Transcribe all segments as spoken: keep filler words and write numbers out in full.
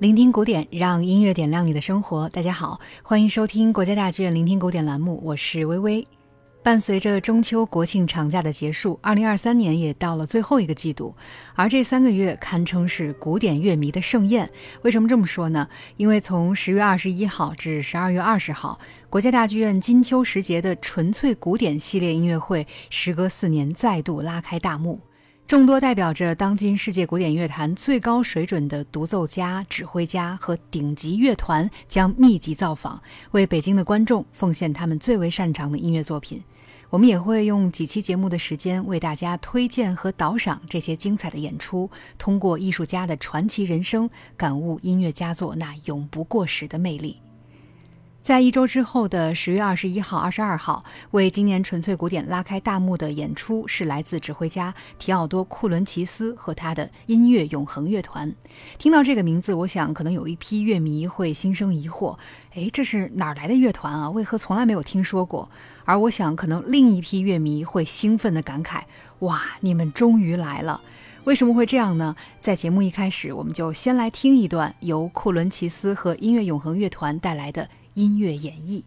聆听古典，让音乐点亮你的生活。大家好，欢迎收听国家大剧院聆听古典栏目，我是微微。伴随着中秋国庆长假的结束，二零二三年也到了最后一个季度，而这三个月堪称是古典乐迷的盛宴。为什么这么说呢？因为从十月二十一号至十二月二十号，国家大剧院金秋时节的纯粹古典系列音乐会时隔四年再度拉开大幕。众多代表着当今世界古典乐坛最高水准的独奏家、指挥家和顶级乐团将密集造访，为北京的观众奉献他们最为擅长的音乐作品。我们也会用几期节目的时间为大家推荐和导赏这些精彩的演出，通过艺术家的传奇人生，感悟音乐佳作那永不过时的魅力。在一周之后的十月二十一号、二十二号，为今年纯粹古典拉开大幕的演出是来自指挥家提奥多·库伦齐斯和他的音乐永恒乐团。听到这个名字，我想可能有一批乐迷会心生疑惑，诶，这是哪儿来的乐团啊？为何从来没有听说过？而我想可能另一批乐迷会兴奋地感慨，哇，你们终于来了！为什么会这样呢？在节目一开始，我们就先来听一段由库伦齐斯和音乐永恒乐团带来的音乐演绎。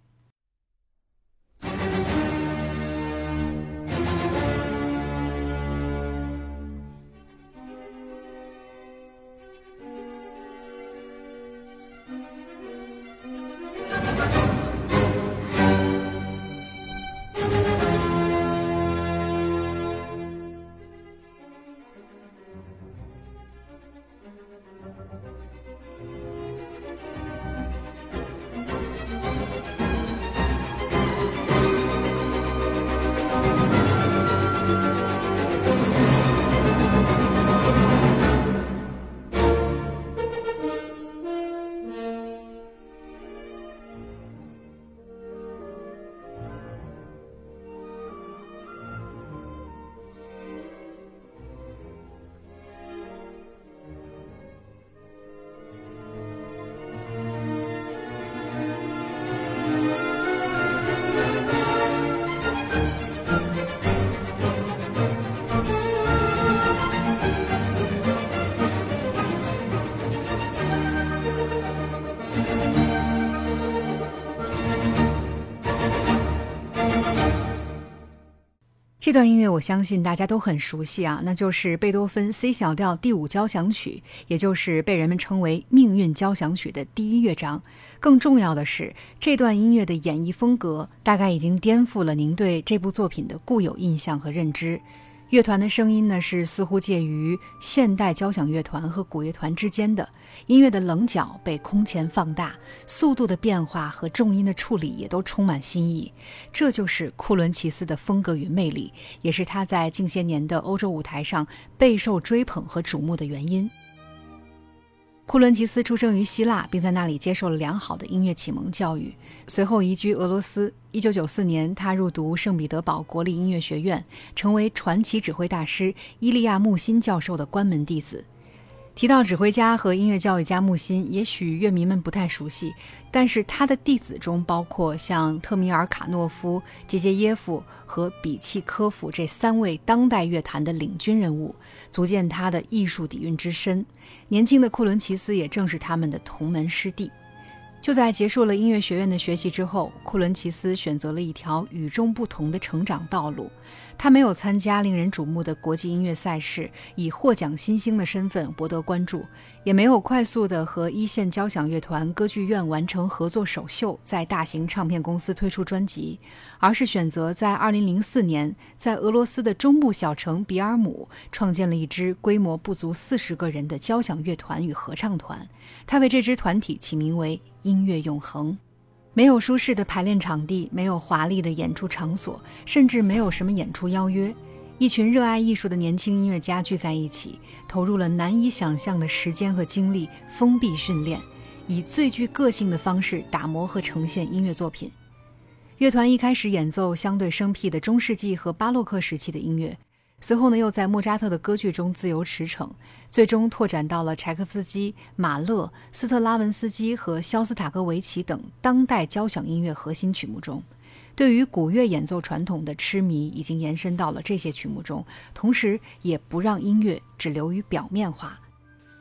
这段音乐我相信大家都很熟悉啊，那就是贝多芬 C 小调第五交响曲，也就是被人们称为命运交响曲的第一乐章。更重要的是，这段音乐的演绎风格大概已经颠覆了您对这部作品的固有印象和认知。乐团的声音呢，是似乎介于现代交响乐团和古乐团之间的，音乐的棱角被空前放大，速度的变化和重音的处理也都充满新意。这就是库伦齐斯的风格与魅力，也是他在近些年的欧洲舞台上备受追捧和瞩目的原因。库伦齐斯出生于希腊，并在那里接受了良好的音乐启蒙教育，随后移居俄罗斯。一九九四年，他入读圣彼得堡国立音乐学院，成为传奇指挥大师伊利亚穆辛教授的关门弟子。提到指挥家和音乐教育家穆辛，也许乐迷们不太熟悉，但是他的弟子中包括像特米尔卡诺夫、杰杰耶夫和比契科夫这三位当代乐坛的领军人物，足见他的艺术底蕴之深。年轻的库伦齐斯也正是他们的同门师弟。就在结束了音乐学院的学习之后，库伦齐斯选择了一条与众不同的成长道路。他没有参加令人瞩目的国际音乐赛事，以获奖新星的身份博得关注，也没有快速的和一线交响乐团、歌剧院完成合作首秀，在大型唱片公司推出专辑，而是选择在二零零四年在俄罗斯的中部小城比尔姆创建了一支规模不足四十个人的交响乐团与合唱团。他为这支团体起名为音乐永恒。没有舒适的排练场地，没有华丽的演出场所，甚至没有什么演出邀约。一群热爱艺术的年轻音乐家聚在一起，投入了难以想象的时间和精力，封闭训练，以最具个性的方式打磨和呈现音乐作品。乐团一开始演奏相对生僻的中世纪和巴洛克时期的音乐，随后呢，又在莫扎特的歌剧中自由驰骋，最终拓展到了柴可夫斯基、马勒、斯特拉文斯基和肖斯塔科维奇等当代交响音乐核心曲目中。对于古乐演奏传统的痴迷已经延伸到了这些曲目中，同时也不让音乐只流于表面化。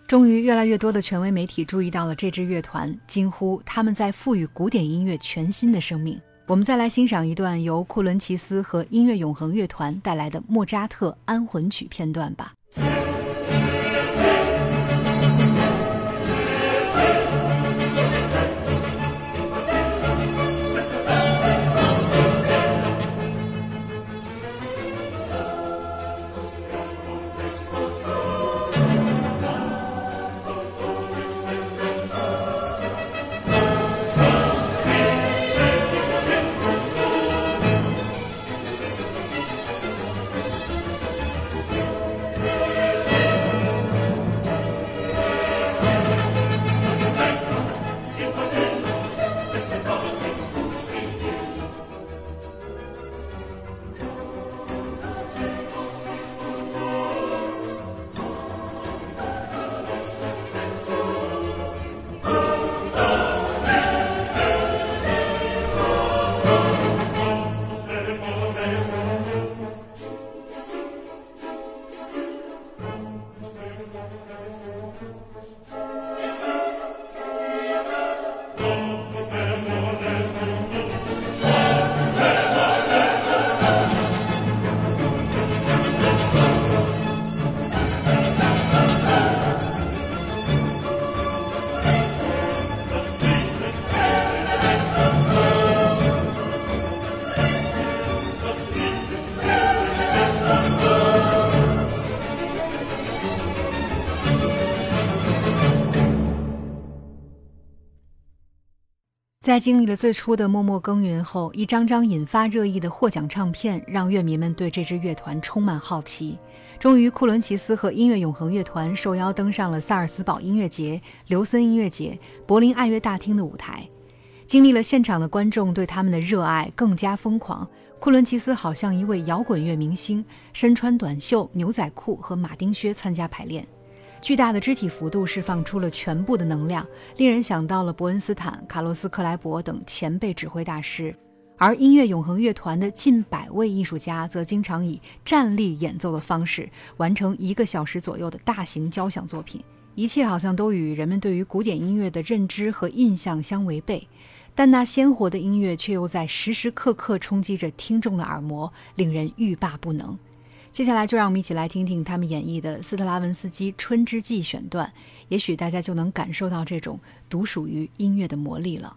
终于，越来越多的权威媒体注意到了这支乐团，惊呼他们在赋予古典音乐全新的生命。我们再来欣赏一段由库伦齐斯和音乐永恒乐团带来的莫扎特安魂曲片段吧。在经历了最初的默默耕耘后，一张张引发热议的获奖唱片让乐迷们对这支乐团充满好奇。终于，库伦齐斯和音乐永恒乐团受邀登上了萨尔茨堡音乐节、刘森音乐节、柏林爱乐大厅的舞台。经历了现场的观众对他们的热爱更加疯狂，库伦齐斯好像一位摇滚乐明星，身穿短袖、牛仔裤和马丁靴参加排练。巨大的肢体幅度释放出了全部的能量，令人想到了伯恩斯坦、卡洛斯·克莱伯等前辈指挥大师。而音乐永恒乐团的近百位艺术家则经常以站立演奏的方式完成一个小时左右的大型交响作品，一切好像都与人们对于古典音乐的认知和印象相违背，但那鲜活的音乐却又在时时刻刻冲击着听众的耳膜，令人欲罢不能。接下来就让我们一起来听听他们演绎的斯特拉文斯基《春之祭》选段，也许大家就能感受到这种独属于音乐的魔力了。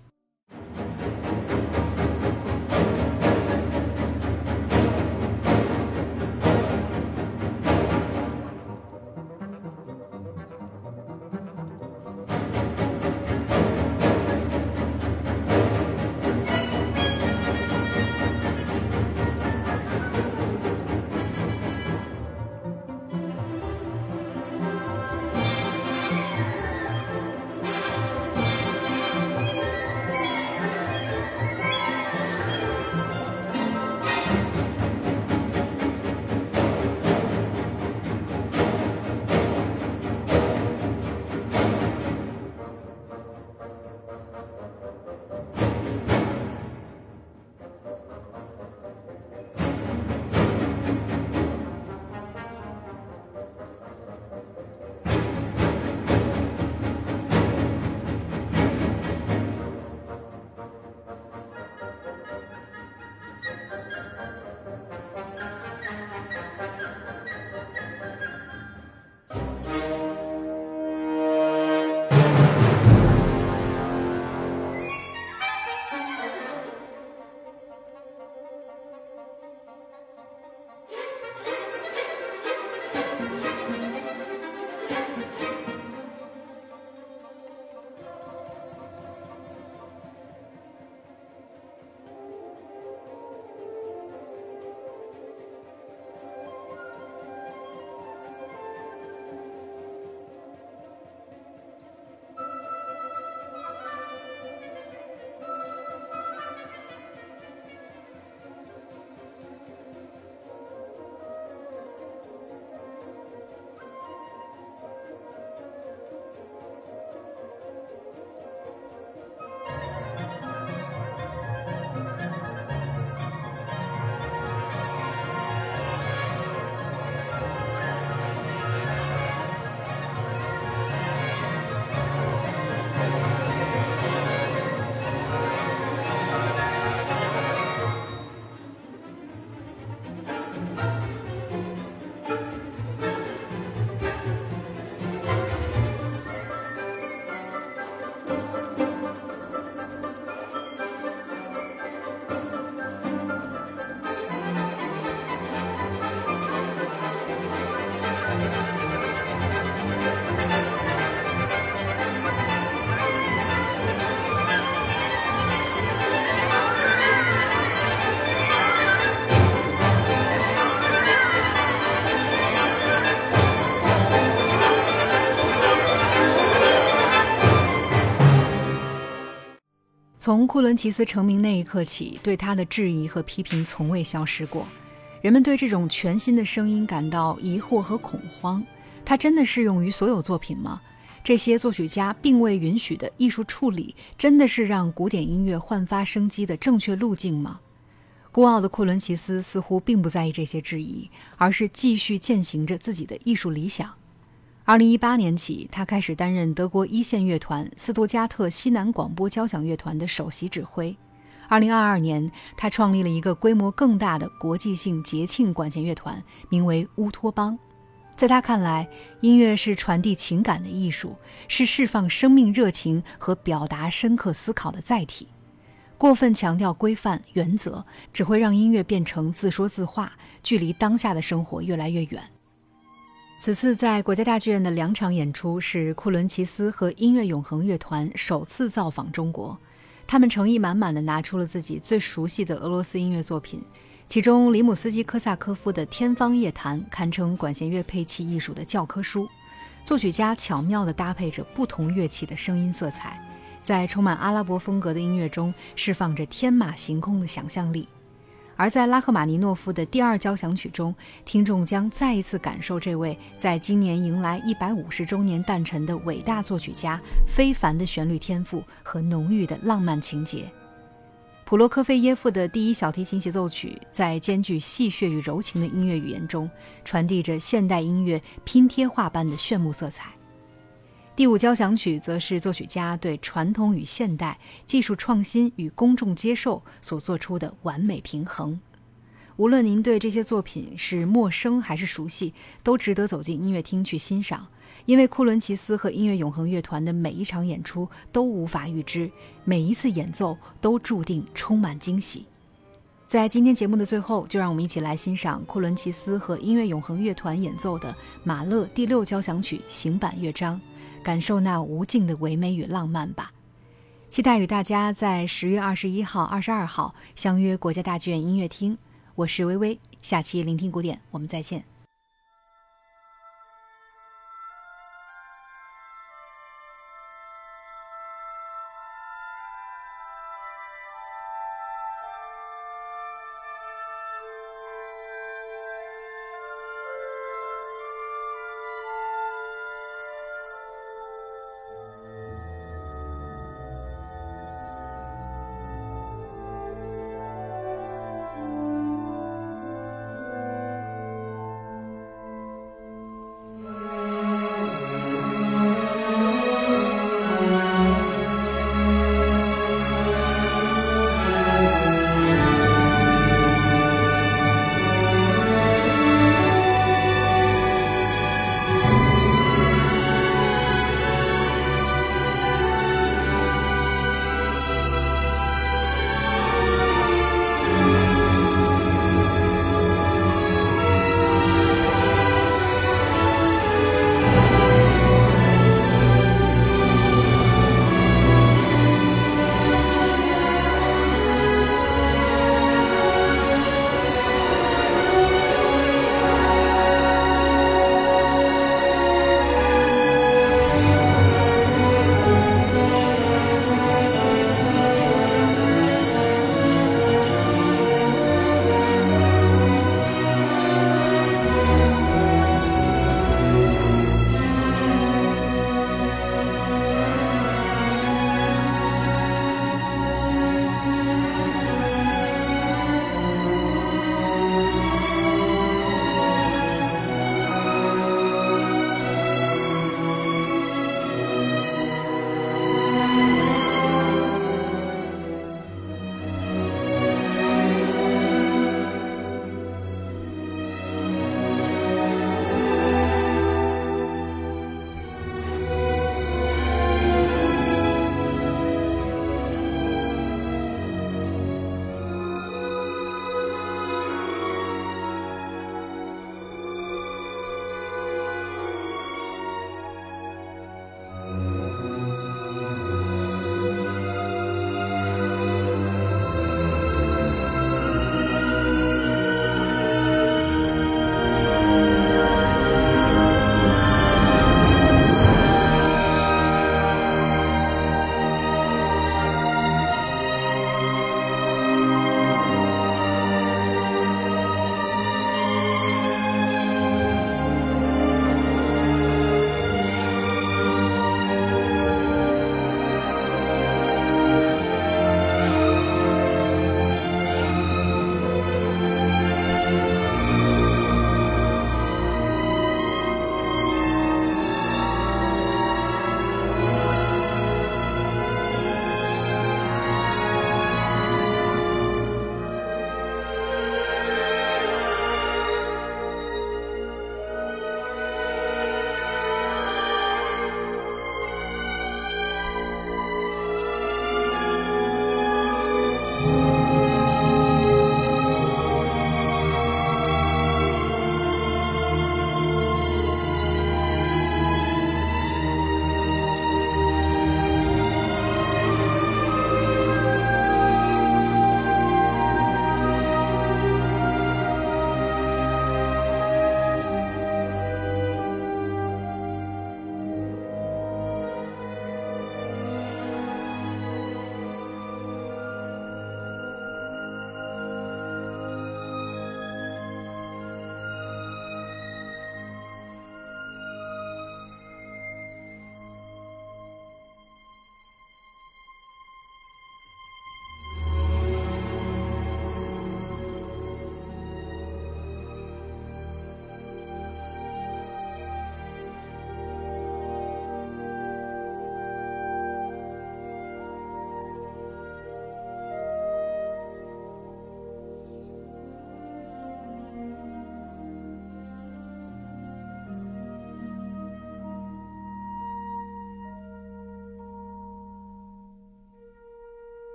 从库伦齐斯成名那一刻起，对他的质疑和批评从未消失过。人们对这种全新的声音感到疑惑和恐慌，它真的适用于所有作品吗？这些作曲家并未允许的艺术处理，真的是让古典音乐焕发生机的正确路径吗？孤傲的库伦齐斯似乎并不在意这些质疑，而是继续践行着自己的艺术理想。二零一八年起，他开始担任德国一线乐团斯图加特西南广播交响乐团的首席指挥。二零二二年，他创立了一个规模更大的国际性节庆管弦乐团，名为乌托邦。在他看来，音乐是传递情感的艺术，是释放生命热情和表达深刻思考的载体。过分强调规范原则，只会让音乐变成自说自话，距离当下的生活越来越远。此次在国家大剧院的两场演出是库伦齐斯和音乐永恒乐团首次造访中国，他们诚意满满地拿出了自己最熟悉的俄罗斯音乐作品，其中里姆斯基科萨科夫的《天方夜谭》堪称管弦乐配器艺术的教科书，作曲家巧妙地搭配着不同乐器的声音色彩，在充满阿拉伯风格的音乐中释放着天马行空的想象力。而在拉赫玛尼诺夫的第二交响曲中，听众将再一次感受这位在今年迎来一百五十周年诞辰的伟大作曲家非凡的旋律天赋和浓郁的浪漫情节。普罗科菲耶夫的第一小提琴协奏曲在兼具戏谑与柔情的音乐语言中，传递着现代音乐拼贴画般的炫目色彩。第五交响曲则是作曲家对传统与现代、技术创新与公众接受所做出的完美平衡。无论您对这些作品是陌生还是熟悉，都值得走进音乐厅去欣赏，因为库伦齐斯和音乐永恒乐团的每一场演出都无法预知，每一次演奏都注定充满惊喜。在今天节目的最后，就让我们一起来欣赏库伦齐斯和音乐永恒乐团演奏的马勒第六交响曲行板乐章，感受那无尽的唯美与浪漫吧。期待与大家在十月二十一号、二十二号相约国家大剧院音乐厅。我是微微，下期聆听古典，我们再见。